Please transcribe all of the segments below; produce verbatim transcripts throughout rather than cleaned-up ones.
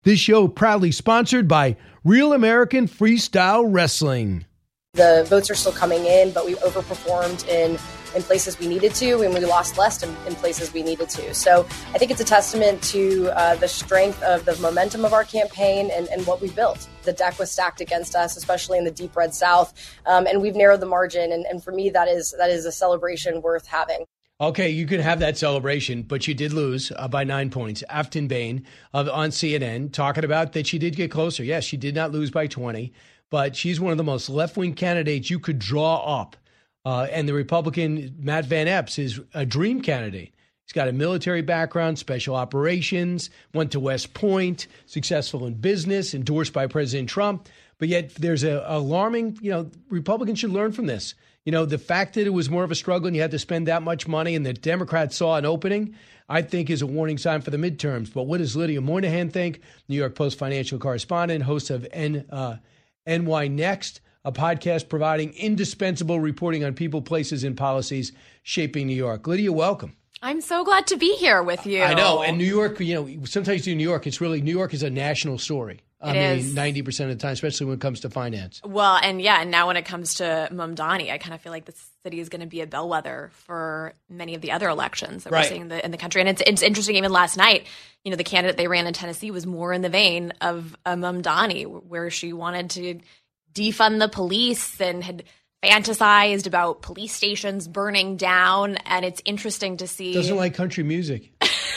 This show proudly sponsored by Real American Freestyle Wrestling. The votes are still coming in, but we overperformed in, in places we needed to, and we lost less in, in places we needed to. So I think it's a testament to uh, the strength of the momentum of our campaign and, and what we built. The deck was stacked against us, especially in the deep red South, um, and we've narrowed the margin. And, and for me, that is that is a celebration worth having. Okay, you can have that celebration, but you did lose uh, by nine points. Afton Bain uh, on C N N talking about that she did get closer. Yes, she did not lose by twenty, but she's one of the most left-wing candidates you could draw up. Uh, and the Republican Matt Van Epps is a dream candidate. He's got a military background, special operations, went to West Point, successful in business, endorsed by President Trump. But yet there's a alarming, you know, Republicans should learn from this. You know, the fact that it was more of a struggle and you had to spend that much money and the Democrats saw an opening, I think is a warning sign for the midterms. But what does Lydia Moynihan think? New York Post financial correspondent, host of N, uh, N Y Next, a podcast providing indispensable reporting on people, places, and policies shaping New York. Lydia, welcome. I'm so glad to be here with you. I know. And New York, you know, sometimes in New York, it's really, New York is a national story. I it mean, is. ninety percent of the time, especially when it comes to finance. Well, and yeah, and now when it comes to Mamdani, I kind of feel like the city is going to be a bellwether for many of the other elections that Right. we're seeing in the, in the country. And it's, it's interesting, even last night, you know, the candidate they ran in Tennessee was more in the vein of uh, Mamdani, where she wanted to defund the police and had fantasized about police stations burning down. And it's interesting to see. Doesn't like country music.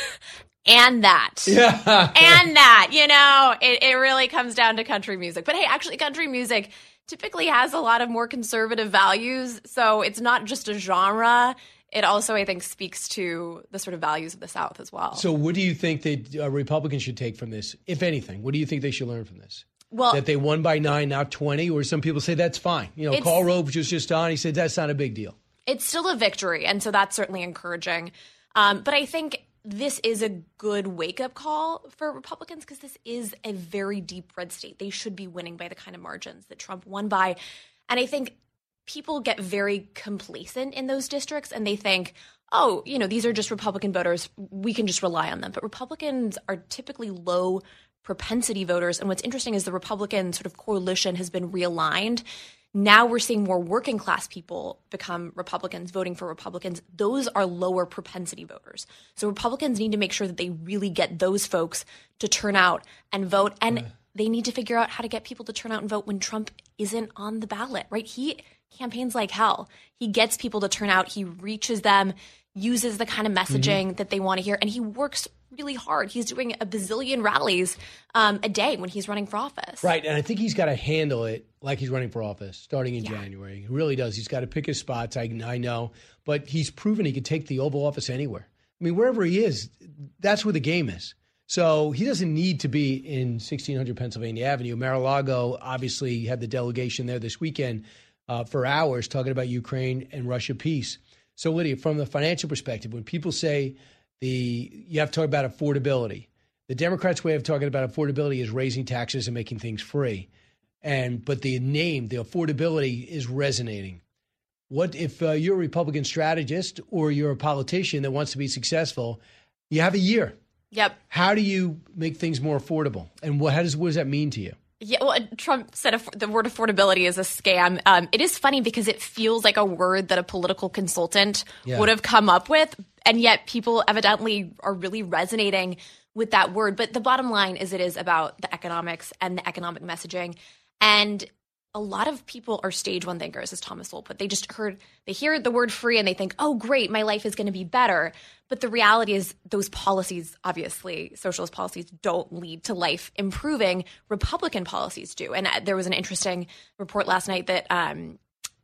And that. Yeah. And that, you know, it, it really comes down to country music. But hey, actually, country music typically has a lot of more conservative values. So it's not just a genre. It also, I think, speaks to the sort of values of the South as well. So what do you think that uh, Republicans should take from this, if anything? What do you think they should learn from this? Well, that they won by nine, not twenty, or some people say that's fine. You know, It's- Karl Rove was just on. He said that's not a big deal. it's still a victory. And so that's certainly encouraging. Um, but I think this is a good wake-up call for Republicans because this is a very deep red state. They should be winning by the kind of margins that Trump won by. And I think people get very complacent in those districts and they think, oh, you know, these are just Republican voters. We can just rely on them. But Republicans are typically low propensity voters. And what's interesting is the Republican sort of coalition has been realigned. Now we're seeing more working class people become Republicans, voting for Republicans. Those are lower propensity voters. So Republicans need to make sure that they really get those folks to turn out and vote. And right. they need to figure out how to get people to turn out and vote when Trump isn't on the ballot, right? He campaigns like hell. He gets people to turn out. He reaches them, uses the kind of messaging mm-hmm. that they want to hear. And he works really hard. He's doing a bazillion rallies um, a day when he's running for office. Right. And I think he's got to handle it like he's running for office starting in yeah. January. He really does. He's got to pick his spots. I, I know. But he's proven he could take the Oval Office anywhere. I mean, wherever he is, that's where the game is. So he doesn't need to be in sixteen hundred Pennsylvania Avenue. Mar-a-Lago obviously had the delegation there this weekend uh, for hours talking about Ukraine and Russia peace. So, Lydia, from the financial perspective, when people say the you have to talk about affordability, the Democrats' way of talking about affordability is raising taxes and making things free. And but the name, the affordability, is resonating. What if uh, you're a Republican strategist or you're a politician that wants to be successful? You have a year. Yep. How do you make things more affordable? And what, how does, what does that mean to you? Yeah, well, Trump said aff- the word affordability is a scam. Um, it is funny because it feels like a word that a political consultant Yeah. would have come up with, and yet people evidently are really resonating with that word. But the bottom line is it is about the economics and the economic messaging. And a lot of people are stage one thinkers, as Thomas Sowell put. They just heard, they hear the word free and they think, oh, great, my life is going to be better. But the reality is those policies, obviously, socialist policies don't lead to life improving. Republican policies do. And there was an interesting report last night that um,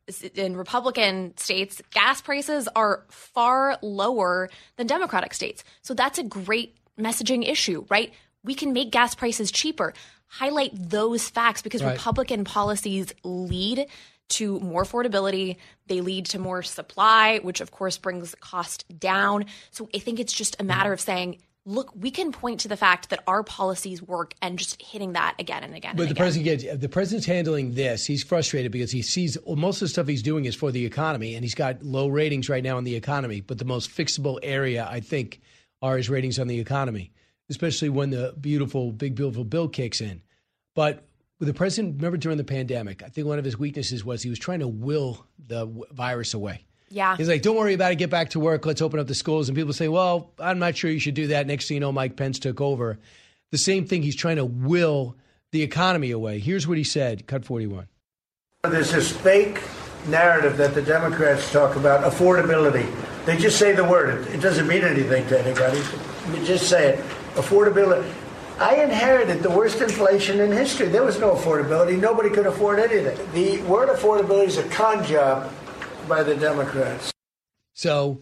in Republican states, gas prices are far lower than Democratic states. So that's a great messaging issue, right? We can make gas prices cheaper. Highlight those facts because Right. Republican policies lead to more affordability. They lead to more supply, which of course brings cost down. So I think it's just a matter of saying, look, we can point to the fact that our policies work and just hitting that again and again. But and the again. president gets, the president's handling this. He's frustrated because he sees well, most of the stuff he's doing is for the economy, and he's got low ratings right now in the economy. But the most fixable area, I think, are his ratings on the economy. especially when the beautiful, big, beautiful bill kicks in. But with the president, remember during the pandemic, I think one of his weaknesses was he was trying to will the w- virus away. Yeah. He's like, don't worry about it. Get back to work. Let's open up the schools. And people say, well, I'm not sure you should do that. Next thing you know, Mike Pence took over. The same thing. He's trying to will the economy away. Here's what he said. Cut forty-one. There's this fake narrative that the Democrats talk about, affordability. They just say the word. It, it doesn't mean anything to anybody. You just say it. Affordability. I inherited the worst inflation in history. There was no affordability. Nobody could afford anything. The word affordability is a con job by the Democrats. So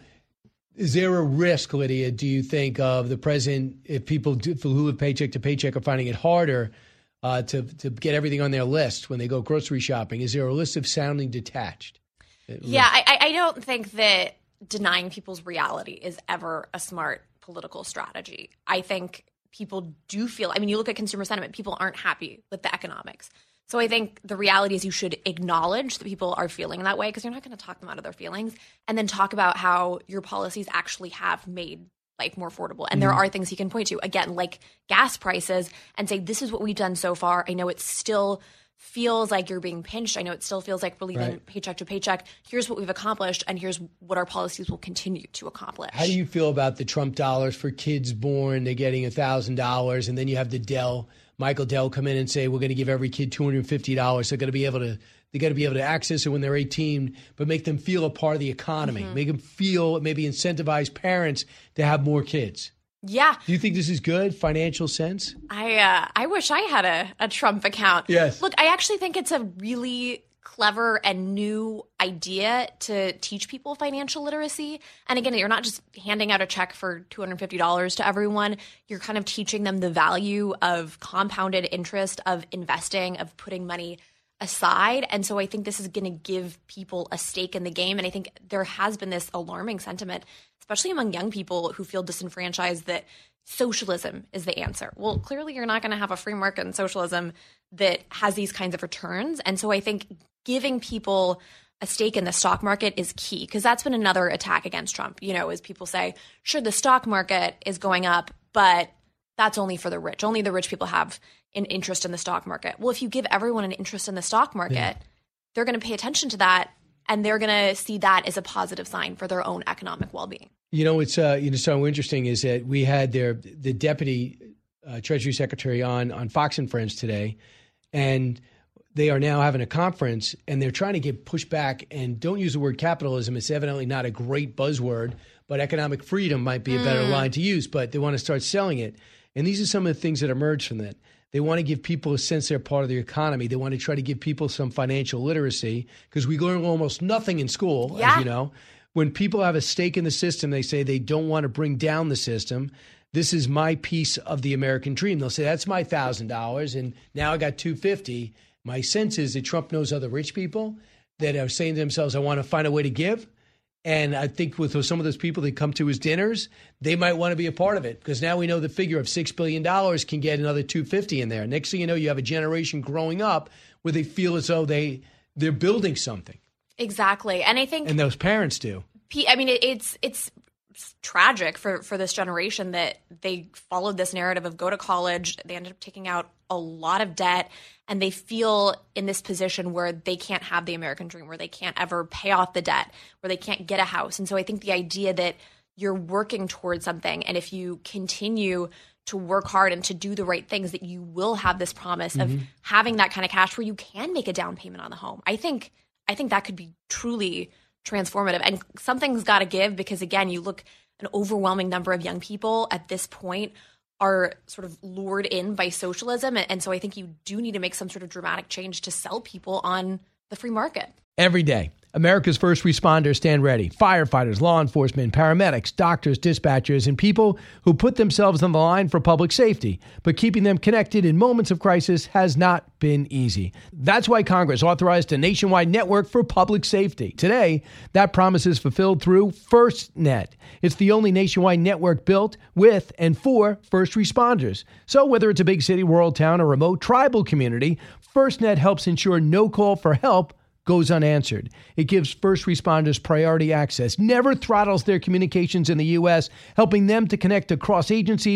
is there a risk, Lydia, do you think, of the president, if people do, who live paycheck to paycheck are finding it harder uh, to, to get everything on their list when they go grocery shopping? Is there a list of sounding detached? Yeah, I, I don't think that denying people's reality is ever a smart political strategy. I think people do feel, I mean, you look at consumer sentiment, people aren't happy with the economics. So I think the reality is you should acknowledge that people are feeling that way, because you're not going to talk them out of their feelings, and then talk about how your policies actually have made life more affordable. And mm-hmm. there are things you can point to, again, like gas prices, and say, this is what we've done so far. I know it still feels like you're being pinched. I know it still feels like we're living right. paycheck to paycheck. Here's what we've accomplished, and here's what our policies will continue to accomplish. How do you feel about the Trump dollars for kids born? They're getting one thousand dollars, and then you have the Dell, Michael Dell, come in and say, we're going to give every kid two hundred fifty dollars. They're going to be able to, they got to be able to access it when they're eighteen, but make them feel a part of the economy. Mm-hmm. Make them feel, maybe incentivize parents to have more kids. Yeah. Do you think this is good, financial sense? I uh, I wish I had a, a Trump account. Yes. Look, I actually think it's a really clever and new idea to teach people financial literacy. And again, you're not just handing out a check for two hundred fifty dollars to everyone. You're kind of teaching them the value of compounded interest, of investing, of putting money aside. And so I think this is going to give people a stake in the game. And I think there has been this alarming sentiment, especially among young people who feel disenfranchised, that socialism is the answer. Well, clearly you're not going to have a free market in socialism that has these kinds of returns. And so I think giving people a stake in the stock market is key, because that's been another attack against Trump, you know, as people say, sure, the stock market is going up, but that's only for the rich. Only the rich people have an interest in the stock market. Well, if you give everyone an interest in the stock market, yeah. they're going to pay attention to that, and they're going to see that as a positive sign for their own economic well-being. You know, it's uh, you know, so interesting is that we had their the deputy uh, Treasury Secretary on on Fox and Friends today, and they are now having a conference, and they're trying to get pushed back. And don't use the word capitalism; it's evidently not a great buzzword, but economic freedom might be a better mm. line to use. But they want to start selling it, and these are some of the things that emerge from that. They want to give people a sense they're part of the economy. They want to try to give people some financial literacy, because we learn almost nothing in school, yeah. as you know. When people have a stake in the system, they say they don't want to bring down the system. This is my piece of the American dream. They'll say, that's my one thousand dollars, and now I got two hundred fifty dollars. My sense is that Trump knows other rich people that are saying to themselves, I want to find a way to give. And I think with some of those people that come to his dinners, they might want to be a part of it, because now we know the figure of six billion dollars can get another two hundred fifty dollars in there. Next thing you know, you have a generation growing up where they feel as though they, they're building something. Exactly. And I think... And those parents do. I mean, it, it's it's tragic for, for this generation that they followed this narrative of go to college, they ended up taking out a lot of debt, and they feel in this position where they can't have the American dream, where they can't ever pay off the debt, where they can't get a house. And so I think the idea that you're working towards something, and if you continue to work hard and to do the right things, that you will have this promise mm-hmm. of having that kind of cash where you can make a down payment on the home. I think I think that could be truly transformative, and something's got to give, because again, you look, an overwhelming number of young people at this point are sort of lured in by socialism. And so I think you do need to make some sort of dramatic change to sell people on the free market. Every day, America's first responders stand ready. Firefighters, law enforcement, paramedics, doctors, dispatchers, and people who put themselves on the line for public safety. But keeping them connected in moments of crisis has not been easy. That's why Congress authorized a nationwide network for public safety. Today, that promise is fulfilled through FirstNet. It's the only nationwide network built with and for first responders. So whether it's a big city, rural town, or remote tribal community, FirstNet helps ensure no call for help goes unanswered. It gives first responders priority access, never throttles their communications in the U S, helping them to connect across agencies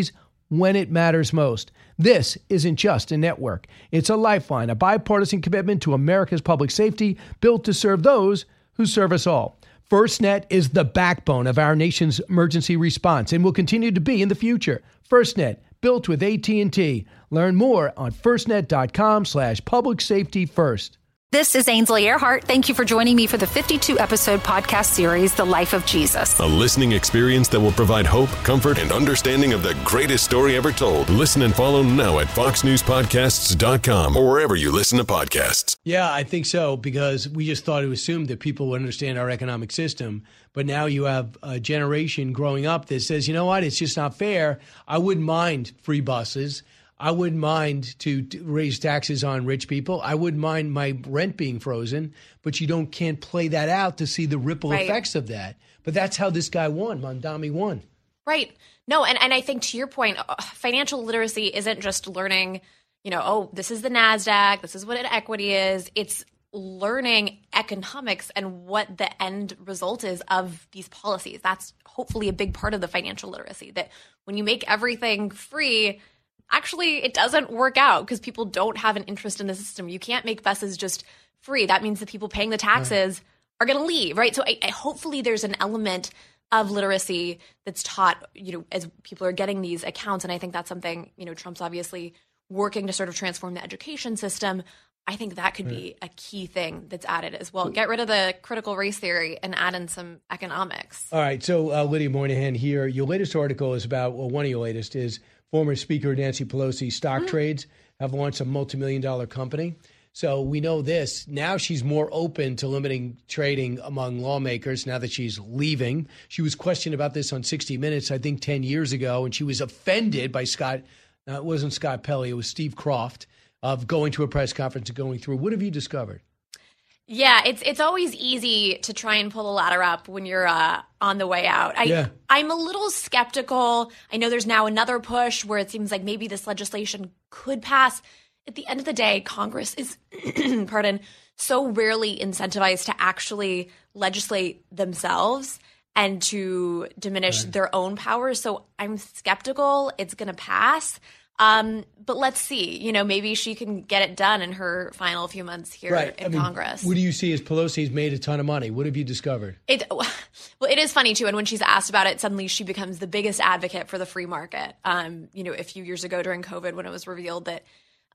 when it matters most. This isn't just a network. It's a lifeline, a bipartisan commitment to America's public safety built to serve those who serve us all. FirstNet is the backbone of our nation's emergency response and will continue to be in the future. FirstNet, built with A T and T. Learn more on firstnet.com slash public safety first. This is Ainsley Earhart. Thank you for joining me for the fifty-two episode podcast series, The Life of Jesus. A listening experience that will provide hope, comfort, and understanding of the greatest story ever told. Listen and follow now at fox news podcasts dot com or wherever you listen to podcasts. Yeah, I think so, because we just thought it was assumed that people would understand our economic system. But now you have a generation growing up that says, you know what, it's just not fair. I wouldn't mind free buses. I wouldn't mind to, to raise taxes on rich people. I wouldn't mind my rent being frozen, but you don't can't play that out to see the ripple right. effects of that. But that's how this guy won. Mamdani won. Right. No, and, and I think to your point, financial literacy isn't just learning, you know, oh, this is the NASDAQ, this is what an equity is. It's learning economics and what the end result is of these policies. That's hopefully a big part of the financial literacy, that when you make everything free, actually, it doesn't work out because people don't have an interest in the system. You can't make buses just free. That means the people paying the taxes right. are going to leave, right? So I, I, hopefully there's an element of literacy that's taught, you know, as people are getting these accounts. And I think that's something, you know, Trump's obviously working to sort of transform the education system. I think that could be a key thing that's added as well. Get rid of the critical race theory and add in some economics. All right. So uh, Lydia Moynihan here. Your latest article is about, well, one of your latest is former Speaker Nancy Pelosi stock mm-hmm. trades have launched a multi-million dollar company. So we know this. Now she's more open to limiting trading among lawmakers now that she's leaving. She was questioned about this on sixty minutes, I think ten years ago, and she was offended by Scott. No, it wasn't Scott Pelley. It was Steve Kroft of going to a press conference and going through. What have you discovered? Yeah, it's it's always easy to try and pull the ladder up when you're uh, on the way out. I, yeah. I'm a little skeptical. I know there's now another push where it seems like maybe this legislation could pass. At the end of the day, Congress is, pardon, so rarely incentivized to actually legislate themselves and to diminish right. their own powers. So I'm skeptical it's going to pass. Um, but let's see, you know, maybe she can get it done in her final few months here right. in I mean, Congress. What do you see as Pelosi's made a ton of money? What have you discovered? It, well, it is funny, too. And when she's asked about it, suddenly she becomes the biggest advocate for the free market. Um, you know, a few years ago during COVID, when it was revealed that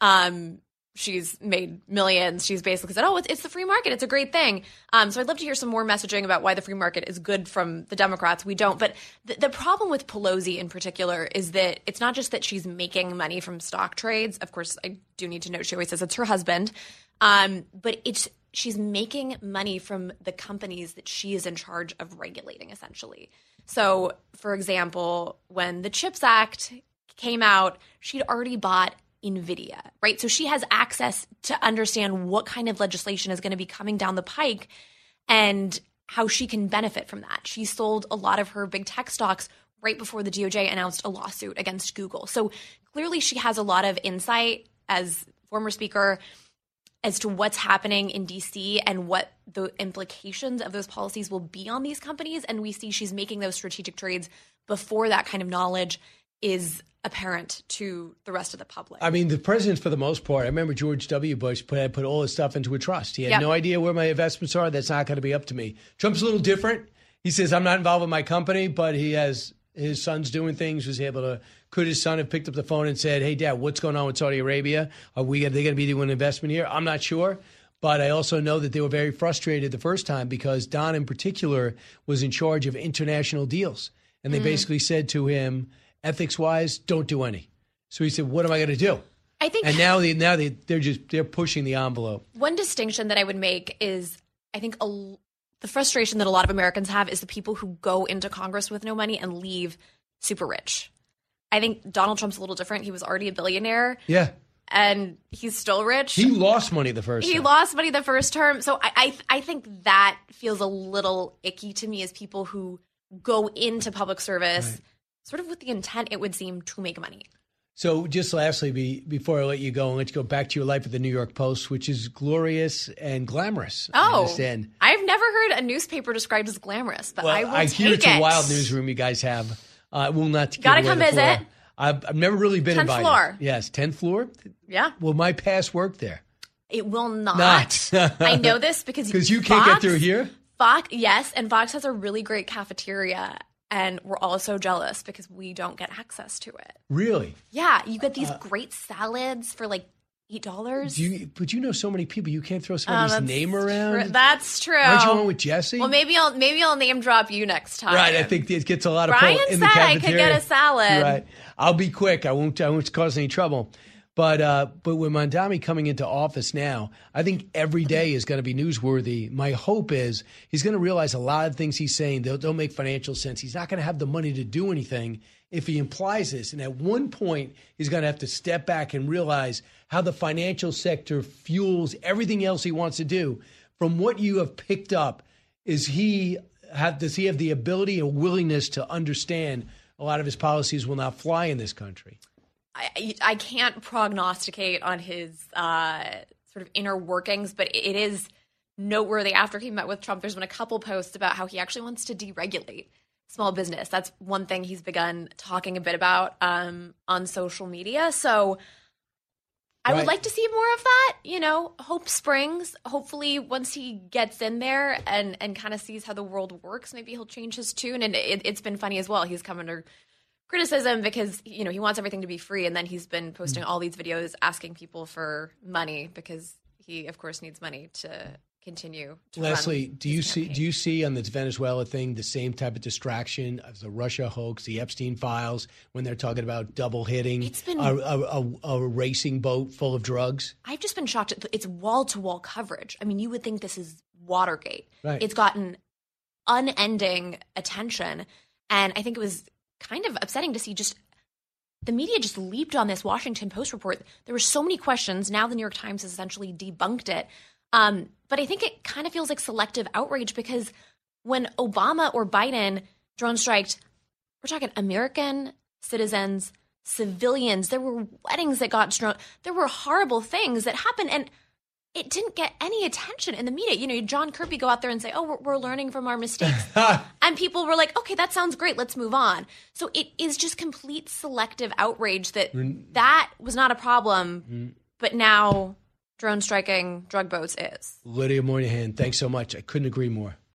um, she's made millions, she's basically said, oh, it's, it's the free market. It's a great thing. Um, so I'd love to hear some more messaging about why the free market is good from the Democrats. We don't. But the, the problem with Pelosi in particular is that it's not just that she's making money from stock trades. Of course, I do need to note she always says it's her husband. Um, but it's she's making money from the companies that she is in charge of regulating, essentially. So, for example, when the CHIPS Act came out, she'd already bought NVIDIA, right? So she has access to understand what kind of legislation is going to be coming down the pike and how she can benefit from that. She sold a lot of her big tech stocks right before the D O J announced a lawsuit against Google. So clearly she has a lot of insight as former speaker as to what's happening in D C and what the implications of those policies will be on these companies. And we see she's making those strategic trades before that kind of knowledge is apparent to the rest of the public. I mean, the president, for the most part, I remember George W. Bush put, put all his stuff into a trust. He had yep. no idea where my investments are. That's not going to be up to me. Trump's a little different. He says, I'm not involved with my company, but he has his son's doing things, was able to, could his son have picked up the phone and said, hey, Dad, what's going on with Saudi Arabia? Are we, are they going to be doing an investment here? I'm not sure. But I also know that they were very frustrated the first time because Don in particular was in charge of international deals. And they mm-hmm. basically said to him, ethics-wise, don't do any. So he said, what am I going to do? I think, and now they now they they're just they're pushing the envelope. One distinction that I would make is I think a, the frustration that a lot of Americans have is the people who go into Congress with no money and leave super rich. I think Donald Trump's a little different. He was already a billionaire. Yeah. And he's still rich. He lost money the first he time. He lost money the first term. So I, I I think that feels a little icky to me as people who go into public service right. sort of with the intent, it would seem, to make money. So just lastly, be, before I let you go, and let you go back to your life at the New York Post, which is glorious and glamorous. Oh, I understand. I've never heard a newspaper described as glamorous, but well, I will I take hear it's it. a wild newsroom you guys have. I uh, will not. Gotta come visit. I've, I've never really been tenth invited. floor. Yes, tenth floor. Yeah. Will my pass work there? It will not. Not. I know this because Because you can't Fox, get through here? Fox, yes, and Fox has a really great cafeteria, and we're all so jealous because we don't get access to it. Really? Yeah, you get these uh, great salads for like eight dollars. Do you, but you know so many people, you can't throw somebody's uh, name around. Tr- that's true. Aren't you on with Jesse? Well, maybe I'll maybe I'll name drop you next time. Right, I think it gets a lot of Brian pull in said the cafeteria. I could get a salad. Right, I'll be quick. I won't. I won't cause any trouble. But uh, but with Mamdani coming into office now, I think every day is going to be newsworthy. My hope is he's going to realize a lot of things he's saying don't, don't make financial sense. He's not going to have the money to do anything if he implies this. And at one point, he's going to have to step back and realize how the financial sector fuels everything else he wants to do. From what you have picked up, is he have does he have the ability and willingness to understand a lot of his policies will not fly in this country? I, I can't prognosticate on his uh, sort of inner workings, but it is noteworthy. After he met with Trump, there's been a couple posts about how he actually wants to deregulate small business. That's one thing he's begun talking a bit about um, on social media. So I right. would like to see more of that. You know, hope springs. Hopefully, once he gets in there and, and kind of sees how the world works, maybe he'll change his tune. And it, it's been funny as well. He's come under criticism because, you know, he wants everything to be free, and then he's been posting all these videos asking people for money because he, of course, needs money to continue to Leslie, run do you campaign. see do you see on this Venezuela thing the same type of distraction as the Russia hoax, the Epstein files, when they're talking about double hitting It's been, a, a, a, a racing boat full of drugs? I've just been shocked. It's wall-to-wall coverage. I mean, you would think this is Watergate. Right. It's gotten unending attention, and I think it was kind of upsetting to see just the media just leaped on this Washington Post report. There were so many questions. Now the New York Times has essentially debunked it. Um, but I think it kind of feels like selective outrage because when Obama or Biden drone striked, we're talking American citizens, civilians. There were weddings that got drone. There were horrible things that happened, and it didn't get any attention in the media. You know, John Kirby go out there and say, oh, we're, we're learning from our mistakes. And people were like, okay, that sounds great. Let's move on. So it is just complete selective outrage that that was not a problem, but now drone striking drug boats is. Lydia Moynihan, thanks so much. I couldn't agree more.